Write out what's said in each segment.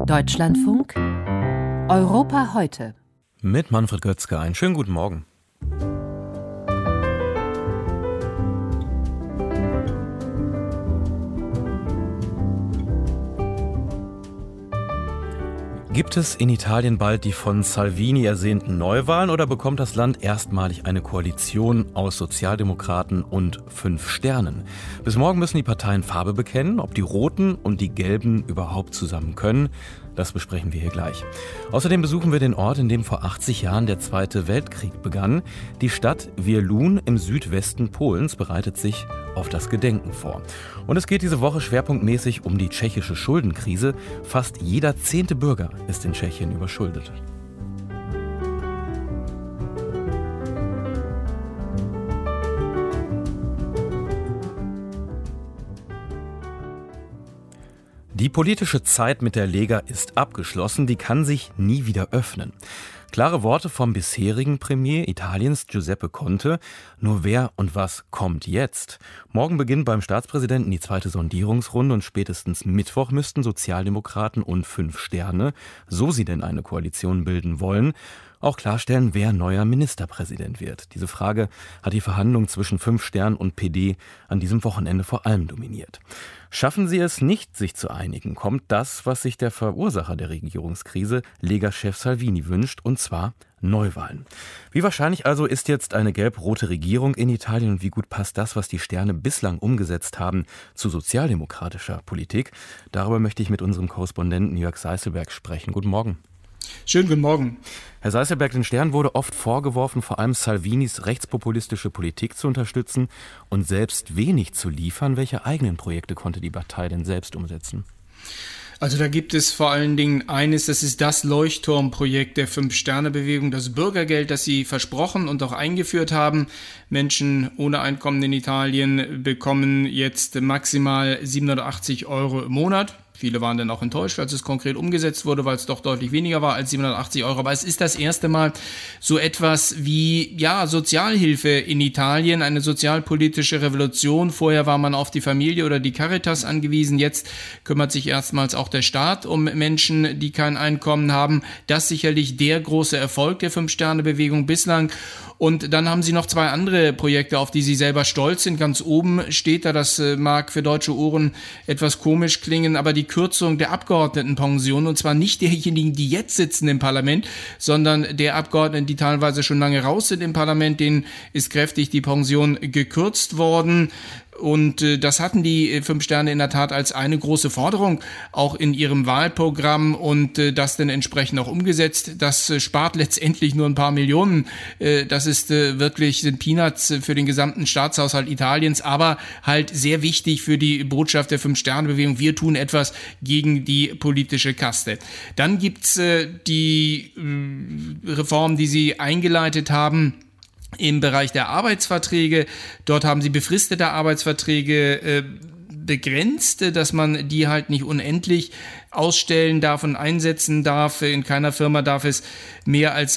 Deutschlandfunk Europa heute. Mit Manfred Götzke, einen schönen guten Morgen. Gibt es in Italien bald die von Salvini ersehnten Neuwahlen oder bekommt das Land erstmalig eine Koalition aus Sozialdemokraten und 5 Sternen? Bis morgen müssen die Parteien Farbe bekennen. Ob die Roten und die Gelben überhaupt zusammen können, das besprechen wir hier gleich. Außerdem besuchen wir den Ort, in dem vor 80 Jahren der Zweite Weltkrieg begann. Die Stadt Wielun im Südwesten Polens bereitet sich auf das Gedenken vor. Und es geht diese Woche schwerpunktmäßig um die tschechische Schuldenkrise. Fast jeder 10. Bürger ist in Tschechien überschuldet. Die politische Zeit mit der Lega ist abgeschlossen, die kann sich nie wieder öffnen. Klare Worte vom bisherigen Premier Italiens Giuseppe Conte. Nur wer und was kommt jetzt? Morgen beginnt beim Staatspräsidenten die zweite Sondierungsrunde und spätestens Mittwoch müssten Sozialdemokraten und 5 Sterne, so sie denn eine Koalition bilden wollen, auch klarstellen, wer neuer Ministerpräsident wird. Diese Frage hat die Verhandlungen zwischen 5 Sternen und PD an diesem Wochenende vor allem dominiert. Schaffen sie es nicht, sich zu einigen, kommt das, was sich der Verursacher der Regierungskrise, Lega-Chef Salvini, wünscht, und zwar Neuwahlen. Wie wahrscheinlich also ist jetzt eine gelb-rote Regierung in Italien und wie gut passt das, was die Sterne bislang umgesetzt haben, zu sozialdemokratischer Politik? Darüber möchte ich mit unserem Korrespondenten Jörg Seißelberg sprechen. Guten Morgen. Schönen guten Morgen. Herr Seißelberg, den Stern wurde oft vorgeworfen, vor allem Salvinis rechtspopulistische Politik zu unterstützen und selbst wenig zu liefern. Welche eigenen Projekte konnte die Partei denn selbst umsetzen? Also da gibt es vor allen Dingen eines, das ist das Leuchtturmprojekt der 5-Sterne-Bewegung, das Bürgergeld, das sie versprochen und auch eingeführt haben. Menschen ohne Einkommen in Italien bekommen jetzt maximal 780 € im Monat. Viele waren dann auch enttäuscht, als es konkret umgesetzt wurde, weil es doch deutlich weniger war als 780 €. Aber es ist das erste Mal so etwas wie Sozialhilfe in Italien, eine sozialpolitische Revolution. Vorher war man auf die Familie oder die Caritas angewiesen. Jetzt kümmert sich erstmals auch der Staat um Menschen, die kein Einkommen haben. Das ist sicherlich der große Erfolg der 5-Sterne-Bewegung bislang. Und dann haben sie noch 2 andere Projekte, auf die sie selber stolz sind. Ganz oben steht da, das mag für deutsche Ohren etwas komisch klingen, aber die Kürzung der Abgeordnetenpension, und zwar nicht derjenigen, die jetzt sitzen im Parlament, sondern der Abgeordneten, die teilweise schon lange raus sind im Parlament, denen ist kräftig die Pension gekürzt worden. Und das hatten die 5 Sterne in der Tat als eine große Forderung auch in ihrem Wahlprogramm und das dann entsprechend auch umgesetzt. Das spart letztendlich nur ein paar Millionen. Das ist sind Peanuts für den gesamten Staatshaushalt Italiens, aber halt sehr wichtig für die Botschaft der 5-Sterne-Bewegung. Wir tun etwas gegen die politische Kaste. Dann gibt's die Reformen, die sie eingeleitet haben im Bereich der Arbeitsverträge. Dort haben sie befristete Arbeitsverträge begrenzt, dass man die halt nicht unendlich ausstellen darf und einsetzen darf. In keiner Firma darf es mehr als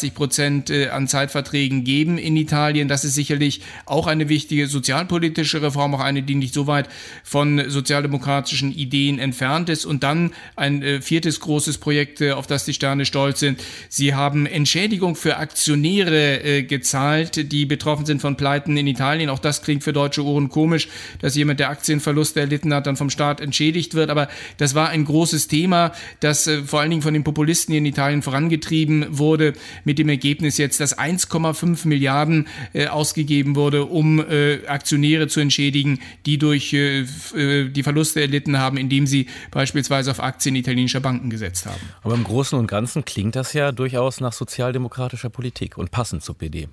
30% an Zeitverträgen geben in Italien. Das ist sicherlich auch eine wichtige sozialpolitische Reform, auch eine, die nicht so weit von sozialdemokratischen Ideen entfernt ist. Und dann ein 4. großes Projekt, auf das die Sterne stolz sind. Sie haben Entschädigung für Aktionäre gezahlt, die betroffen sind von Pleiten in Italien. Auch das klingt für deutsche Ohren komisch, dass jemand, der Aktienverluste erlitten hat, dann vom Staat entschädigt wird. Aber das war ein großes Thema, das vor allen Dingen von den Populisten in Italien vorangetrieben wurde, mit dem Ergebnis jetzt, dass 1,5 Milliarden ausgegeben wurde, um Aktionäre zu entschädigen, die durch die Verluste erlitten haben, indem sie beispielsweise auf Aktien italienischer Banken gesetzt haben. Aber im Großen und Ganzen klingt das ja durchaus nach sozialdemokratischer Politik und passend zur PD.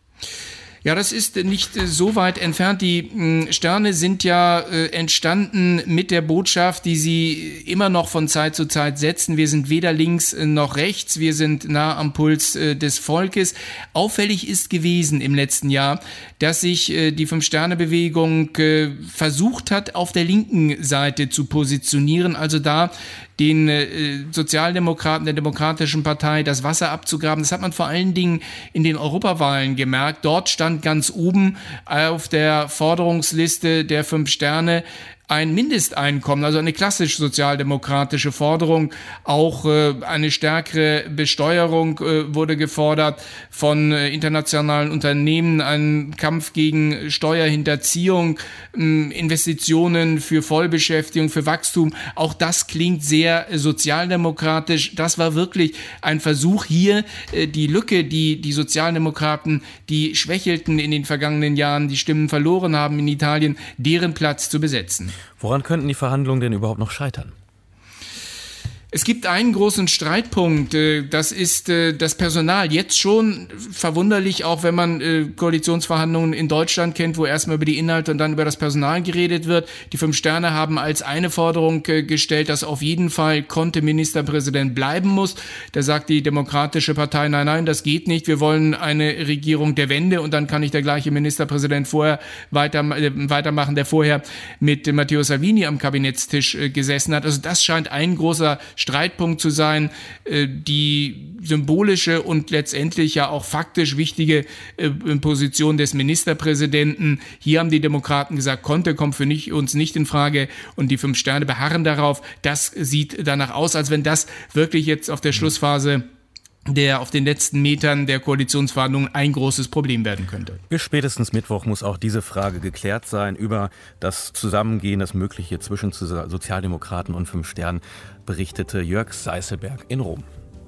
Ja, das ist nicht so weit entfernt. Die Sterne sind ja entstanden mit der Botschaft, die sie immer noch von Zeit zu Zeit setzen. Wir sind weder links noch rechts, wir sind nah am Puls des Volkes. Auffällig ist gewesen im letzten Jahr, dass sich die 5-Sterne-Bewegung versucht hat, auf der linken Seite zu positionieren, also da den Sozialdemokraten, der Demokratischen Partei, das Wasser abzugraben. Das hat man vor allen Dingen in den Europawahlen gemerkt. Dort stand ganz oben auf der Forderungsliste der 5 Sterne ein Mindesteinkommen, also eine klassisch sozialdemokratische Forderung. Auch eine stärkere Besteuerung wurde gefordert von internationalen Unternehmen, ein Kampf gegen Steuerhinterziehung, Investitionen für Vollbeschäftigung, für Wachstum. Auch das klingt sehr sozialdemokratisch. Das war wirklich ein Versuch, hier die Lücke, die Sozialdemokraten, die schwächelten in den vergangenen Jahren, die Stimmen verloren haben in Italien, deren Platz zu besetzen. Woran könnten die Verhandlungen denn überhaupt noch scheitern? Es gibt einen großen Streitpunkt, das ist das Personal. Jetzt schon verwunderlich, auch wenn man Koalitionsverhandlungen in Deutschland kennt, wo erstmal über die Inhalte und dann über das Personal geredet wird. Die 5 Sterne haben als eine Forderung gestellt, dass auf jeden Fall Conte Ministerpräsident bleiben muss. Da sagt die Demokratische Partei, nein, das geht nicht. Wir wollen eine Regierung der Wende und dann kann nicht der gleiche Ministerpräsident vorher weitermachen, der vorher mit Matteo Salvini am Kabinettstisch gesessen hat. Also das scheint ein großer Streitpunkt zu sein, die symbolische und letztendlich ja auch faktisch wichtige Position des Ministerpräsidenten. Hier haben die Demokraten gesagt, Conte kommt für uns nicht in Frage und die 5 Sterne beharren darauf. Das sieht danach aus, als wenn das wirklich jetzt auf der Schlussphase auf den letzten Metern der Koalitionsverhandlungen ein großes Problem werden könnte. Bis spätestens Mittwoch muss auch diese Frage geklärt sein. Über das Zusammengehen, das Mögliche zwischen Sozialdemokraten und 5 Sternen, berichtete Jörg Seißelberg in Rom.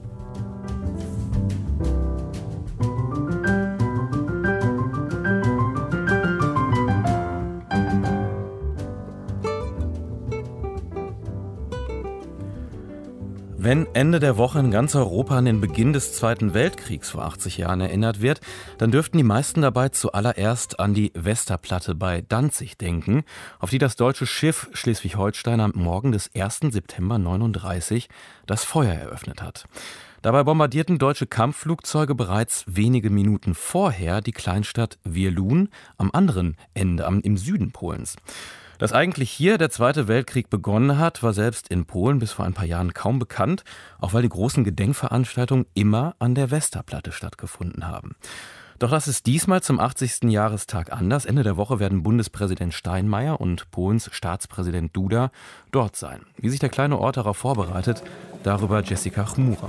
Wenn Ende der Woche in ganz Europa an den Beginn des Zweiten Weltkriegs vor 80 Jahren erinnert wird, dann dürften die meisten dabei zuallererst an die Westerplatte bei Danzig denken, auf die das deutsche Schiff Schleswig-Holstein am Morgen des 1. September 1939 das Feuer eröffnet hat. Dabei bombardierten deutsche Kampfflugzeuge bereits wenige Minuten vorher die Kleinstadt Wielun am anderen Ende, im Süden Polens. Dass eigentlich hier der Zweite Weltkrieg begonnen hat, war selbst in Polen bis vor ein paar Jahren kaum bekannt, auch weil die großen Gedenkveranstaltungen immer an der Westerplatte stattgefunden haben. Doch das ist diesmal zum 80. Jahrestag anders. Ende der Woche werden Bundespräsident Steinmeier und Polens Staatspräsident Duda dort sein. Wie sich der kleine Ort darauf vorbereitet, darüber Jessica Chmura.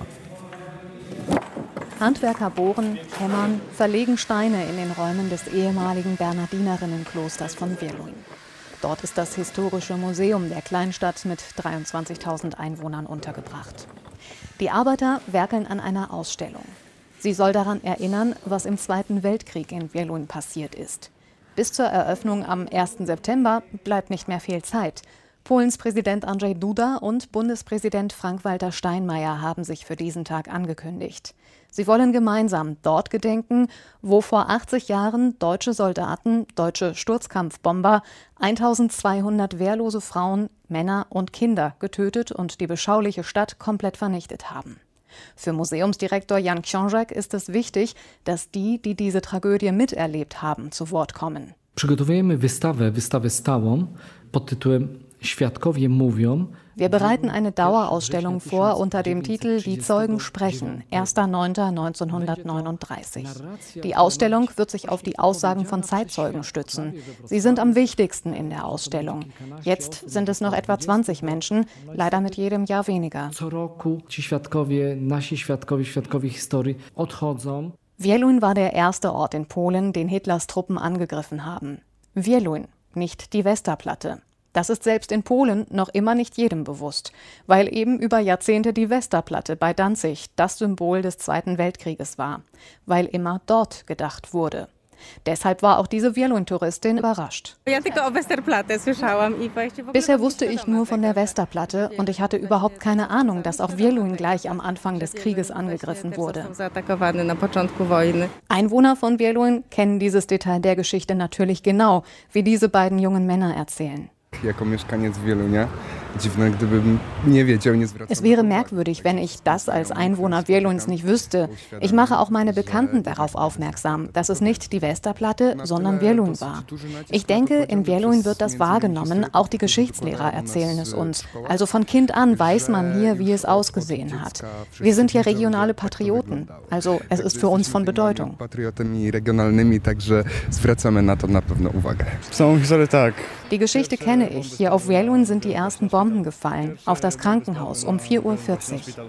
Handwerker bohren, hämmern, verlegen Steine in den Räumen des ehemaligen Bernardinerinnenklosters von Wielun. Dort ist das historische Museum der Kleinstadt mit 23.000 Einwohnern untergebracht. Die Arbeiter werkeln an einer Ausstellung. Sie soll daran erinnern, was im Zweiten Weltkrieg in Wielun passiert ist. Bis zur Eröffnung am 1. September bleibt nicht mehr viel Zeit. Polens Präsident Andrzej Duda und Bundespräsident Frank-Walter Steinmeier haben sich für diesen Tag angekündigt. Sie wollen gemeinsam dort gedenken, wo vor 80 Jahren deutsche Soldaten, deutsche Sturzkampfbomber, 1200 wehrlose Frauen, Männer und Kinder getötet und die beschauliche Stadt komplett vernichtet haben. Für Museumsdirektor Jan Książek ist es wichtig, dass die diese Tragödie miterlebt haben, zu Wort kommen. Przygotowujemy wystawę stałą pod tytułem Świadkowie mówią. Wir bereiten eine Dauerausstellung vor unter dem Titel Die Zeugen sprechen, 1.9.1939. Die Ausstellung wird sich auf die Aussagen von Zeitzeugen stützen. Sie sind am wichtigsten in der Ausstellung. Jetzt sind es noch etwa 20 Menschen, leider mit jedem Jahr weniger. Co roku ci świadkowie, nasi świadkowie historii odchodzą. Wielun war der erste Ort in Polen, den Hitlers Truppen angegriffen haben. Wielun, nicht die Westerplatte. Das ist selbst in Polen noch immer nicht jedem bewusst, weil eben über Jahrzehnte die Westerplatte bei Danzig das Symbol des Zweiten Weltkrieges war, weil immer dort gedacht wurde. Deshalb war auch diese Wielun-Touristin überrascht. Bisher wusste ich nur von der Westerplatte und ich hatte überhaupt keine Ahnung, dass auch Wielun gleich am Anfang des Krieges angegriffen wurde. Einwohner von Wielun kennen dieses Detail der Geschichte natürlich genau, wie diese beiden jungen Männer erzählen. Jako mieszkaniec Wielunia Es wäre merkwürdig, wenn ich das als Einwohner Wieluńs nicht wüsste. Ich mache auch meine Bekannten darauf aufmerksam, dass es nicht die Westerplatte, sondern Wieluń war. Ich denke, in Wieluń wird das wahrgenommen, auch die Geschichtslehrer erzählen es uns. Also von Kind an weiß man hier, wie es ausgesehen hat. Wir sind hier regionale Patrioten, also es ist für uns von Bedeutung. Die Geschichte kenne ich. Hier auf Wieluń sind die ersten Bomben gefallen, auf das Krankenhaus um 4:40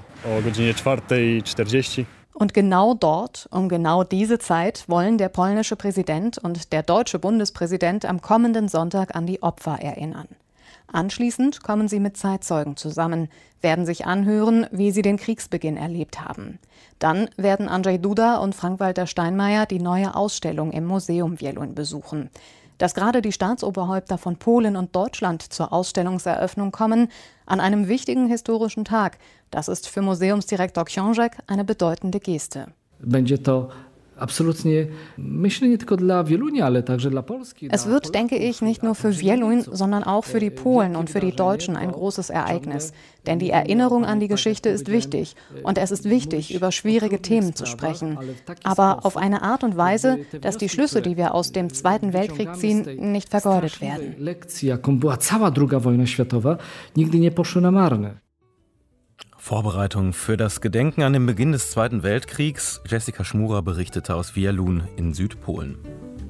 Uhr. Und genau dort, um genau diese Zeit, wollen der polnische Präsident und der deutsche Bundespräsident am kommenden Sonntag an die Opfer erinnern. Anschließend kommen sie mit Zeitzeugen zusammen, werden sich anhören, wie sie den Kriegsbeginn erlebt haben. Dann werden Andrzej Duda und Frank-Walter Steinmeier die neue Ausstellung im Museum Wieluń besuchen. Dass gerade die Staatsoberhäupter von Polen und Deutschland zur Ausstellungseröffnung kommen, an einem wichtigen historischen Tag, das ist für Museumsdirektor Książek eine bedeutende Geste. Es wird, denke ich, nicht nur für Wieluń, sondern auch für die Polen und für die Deutschen ein großes Ereignis. Denn die Erinnerung an die Geschichte ist wichtig. Und es ist wichtig, über schwierige Themen zu sprechen. Aber auf eine Art und Weise, dass die Schlüsse, die wir aus dem Zweiten Weltkrieg ziehen, nicht vergeudet werden. Vorbereitung für das Gedenken an den Beginn des Zweiten Weltkriegs. Jessica Schmurer berichtete aus Wieluń in Südpolen.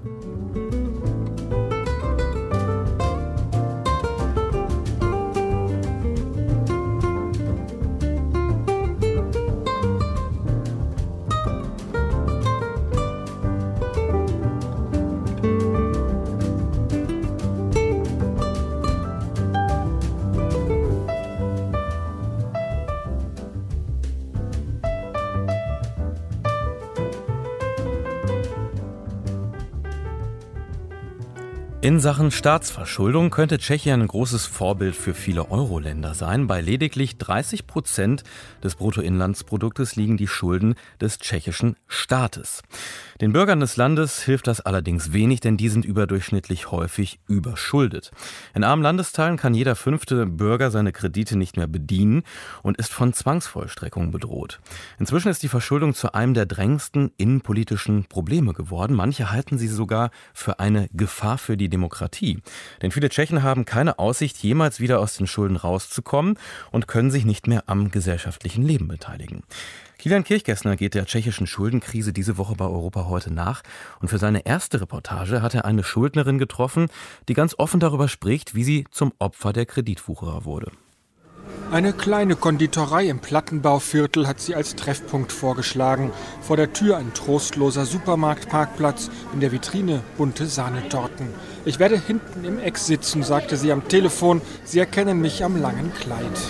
In Sachen Staatsverschuldung könnte Tschechien ein großes Vorbild für viele Euro-Länder sein. Bei lediglich 30% des Bruttoinlandsproduktes liegen die Schulden des tschechischen Staates. Den Bürgern des Landes hilft das allerdings wenig, denn die sind überdurchschnittlich häufig überschuldet. In armen Landesteilen kann jeder 5. Bürger seine Kredite nicht mehr bedienen und ist von Zwangsvollstreckung bedroht. Inzwischen ist die Verschuldung zu einem der drängendsten innenpolitischen Probleme geworden. Manche halten sie sogar für eine Gefahr für die Demokratie. Denn viele Tschechen haben keine Aussicht, jemals wieder aus den Schulden rauszukommen und können sich nicht mehr am gesellschaftlichen Leben beteiligen. Kilian Kirchgessner geht der tschechischen Schuldenkrise diese Woche bei Europa heute nach. Und für seine erste Reportage hat er eine Schuldnerin getroffen, die ganz offen darüber spricht, wie sie zum Opfer der Kreditwucherer wurde. Eine kleine Konditorei im Plattenbauviertel hat sie als Treffpunkt vorgeschlagen. Vor der Tür ein trostloser Supermarktparkplatz, in der Vitrine bunte Sahnetorten. Ich werde hinten im Eck sitzen, sagte sie am Telefon. Sie erkennen mich am langen Kleid.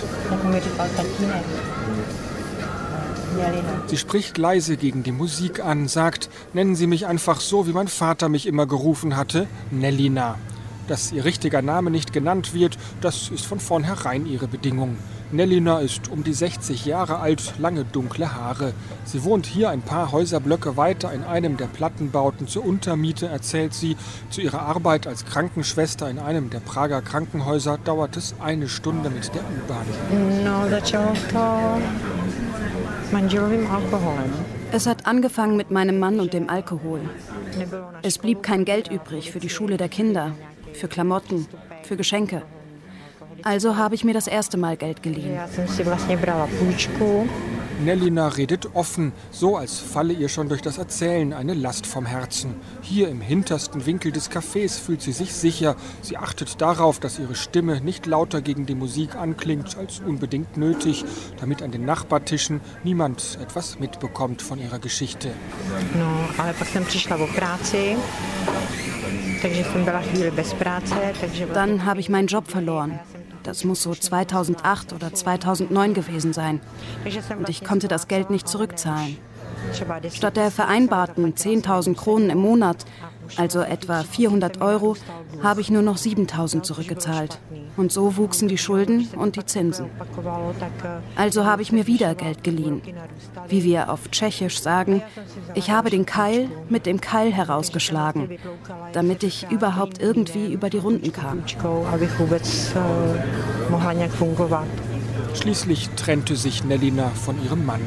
Sie spricht leise gegen die Musik an, sagt, nennen Sie mich einfach so, wie mein Vater mich immer gerufen hatte, Nellina. Dass ihr richtiger Name nicht genannt wird, das ist von vornherein ihre Bedingung. Nellina ist um die 60 Jahre alt, lange dunkle Haare. Sie wohnt hier ein paar Häuserblöcke weiter in einem der Plattenbauten zur Untermiete, erzählt sie. Zu ihrer Arbeit als Krankenschwester in einem der Prager Krankenhäuser dauert es 1 Stunde mit der U-Bahn. Es hat angefangen mit meinem Mann und dem Alkohol. Es blieb kein Geld übrig für die Schule der Kinder, für Klamotten, für Geschenke. Also habe ich mir das erste Mal Geld geliehen. Nellina redet offen, so als falle ihr schon durch das Erzählen eine Last vom Herzen. Hier im hintersten Winkel des Cafés fühlt sie sich sicher. Sie achtet darauf, dass ihre Stimme nicht lauter gegen die Musik anklingt als unbedingt nötig, damit an den Nachbartischen niemand etwas mitbekommt von ihrer Geschichte. Dann habe ich meinen Job verloren. Das muss so 2008 oder 2009 gewesen sein. Und ich konnte das Geld nicht zurückzahlen. Statt der vereinbarten 10.000 Kronen im Monat, also etwa 400 €, habe ich nur noch 7.000 zurückgezahlt. Und so wuchsen die Schulden und die Zinsen. Also habe ich mir wieder Geld geliehen. Wie wir auf Tschechisch sagen, ich habe den Keil mit dem Keil herausgeschlagen, damit ich überhaupt irgendwie über die Runden kam. Schließlich trennte sich Nellina von ihrem Mann.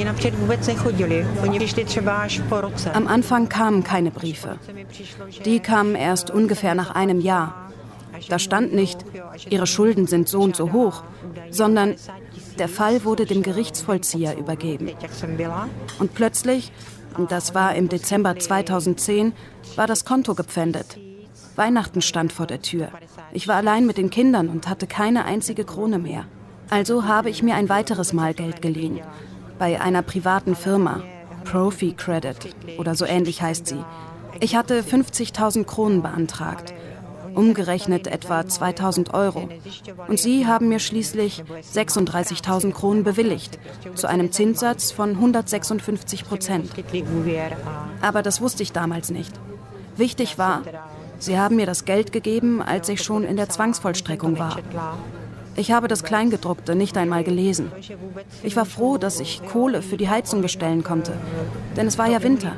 Am Anfang kamen keine Briefe. Die kamen erst ungefähr nach einem Jahr. Da stand nicht, Ihre Schulden sind so und so hoch, sondern der Fall wurde dem Gerichtsvollzieher übergeben. Und plötzlich, das war im Dezember 2010, war das Konto gepfändet. Weihnachten stand vor der Tür. Ich war allein mit den Kindern und hatte keine einzige Krone mehr. Also habe ich mir ein weiteres Mal Geld geliehen. Bei einer privaten Firma, Profi Credit oder so ähnlich heißt sie. Ich hatte 50.000 Kronen beantragt. Umgerechnet etwa 2.000 €. Und sie haben mir schließlich 36.000 Kronen bewilligt, zu einem Zinssatz von 156%. Aber das wusste ich damals nicht. Wichtig war, sie haben mir das Geld gegeben, als ich schon in der Zwangsvollstreckung war. Ich habe das Kleingedruckte nicht einmal gelesen. Ich war froh, dass ich Kohle für die Heizung bestellen konnte, denn es war ja Winter.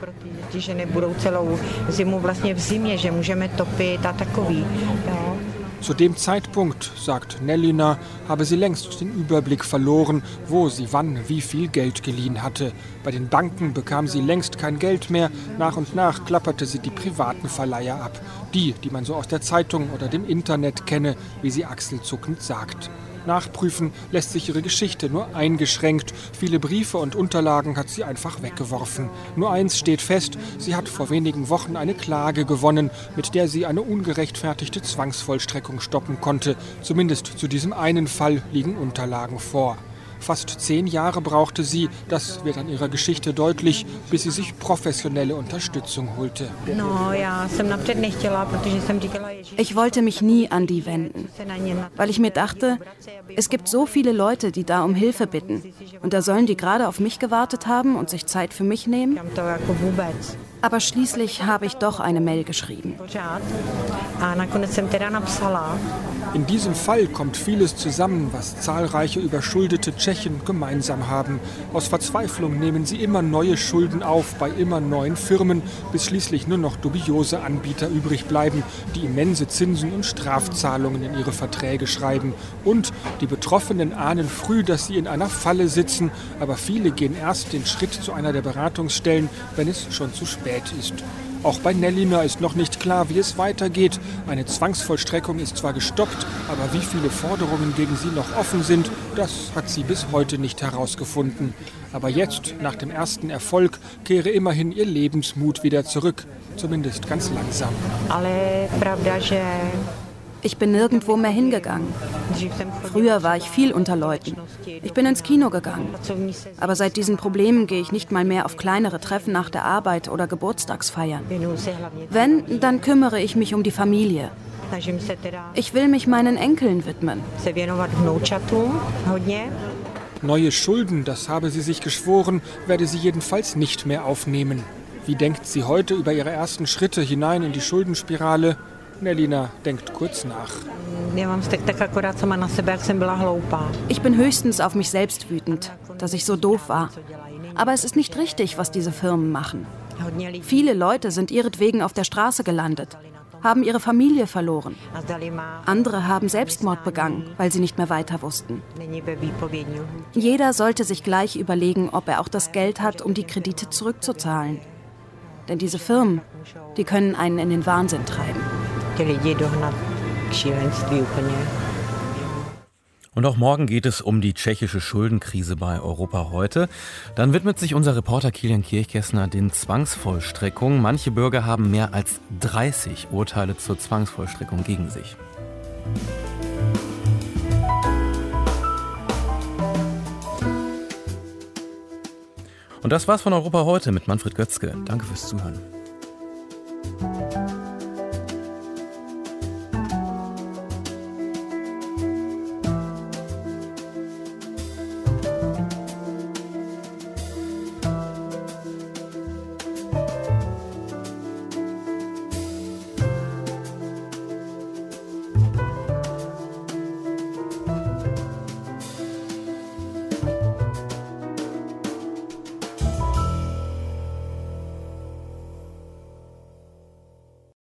Zu dem Zeitpunkt, sagt Nellina, habe sie längst den Überblick verloren, wo sie wann wie viel Geld geliehen hatte. Bei den Banken bekam sie längst kein Geld mehr. Nach und nach klapperte sie die privaten Verleiher ab. Die man so aus der Zeitung oder dem Internet kenne, wie sie achselzuckend sagt. Nachprüfen lässt sich ihre Geschichte nur eingeschränkt. Viele Briefe und Unterlagen hat sie einfach weggeworfen. Nur eins steht fest, sie hat vor wenigen Wochen eine Klage gewonnen, mit der sie eine ungerechtfertigte Zwangsvollstreckung stoppen konnte. Zumindest zu diesem einen Fall liegen Unterlagen vor. Fast 10 Jahre brauchte sie, das wird an ihrer Geschichte deutlich, bis sie sich professionelle Unterstützung holte. Ich wollte mich nie an die wenden, weil ich mir dachte, es gibt so viele Leute, die da um Hilfe bitten. Und da sollen die gerade auf mich gewartet haben und sich Zeit für mich nehmen? Aber schließlich habe ich doch eine Mail geschrieben. In diesem Fall kommt vieles zusammen, was zahlreiche überschuldete Tschechen gemeinsam haben. Aus Verzweiflung nehmen sie immer neue Schulden auf bei immer neuen Firmen, bis schließlich nur noch dubiose Anbieter übrig bleiben, die immense Zinsen und Strafzahlungen in ihre Verträge schreiben. Und die Betroffenen ahnen früh, dass sie in einer Falle sitzen, aber viele gehen erst den Schritt zu einer der Beratungsstellen, wenn es schon zu spät ist. Auch bei Nellina ist noch nicht klar, wie es weitergeht. Eine Zwangsvollstreckung ist zwar gestoppt, aber wie viele Forderungen gegen sie noch offen sind, das hat sie bis heute nicht herausgefunden. Aber jetzt, nach dem ersten Erfolg, kehre immerhin ihr Lebensmut wieder zurück. Zumindest ganz langsam. Ich bin nirgendwo mehr hingegangen. Früher war ich viel unter Leuten. Ich bin ins Kino gegangen. Aber seit diesen Problemen gehe ich nicht mal mehr auf kleinere Treffen nach der Arbeit oder Geburtstagsfeiern. Wenn, dann kümmere ich mich um die Familie. Ich will mich meinen Enkeln widmen. Neue Schulden, das habe sie sich geschworen, werde sie jedenfalls nicht mehr aufnehmen. Wie denkt sie heute über ihre ersten Schritte hinein in die Schuldenspirale? Nellina denkt kurz nach. Ich bin höchstens auf mich selbst wütend, dass ich so doof war. Aber es ist nicht richtig, was diese Firmen machen. Viele Leute sind ihretwegen auf der Straße gelandet, haben ihre Familie verloren. Andere haben Selbstmord begangen, weil sie nicht mehr weiter wussten. Jeder sollte sich gleich überlegen, ob er auch das Geld hat, um die Kredite zurückzuzahlen. Denn diese Firmen, die können einen in den Wahnsinn treiben. Und auch morgen geht es um die tschechische Schuldenkrise bei Europa heute. Dann widmet sich unser Reporter Kilian Kirchkessner den Zwangsvollstreckungen. Manche Bürger haben mehr als 30 Urteile zur Zwangsvollstreckung gegen sich. Und das war's von Europa heute mit Manfred Götzke. Danke fürs Zuhören.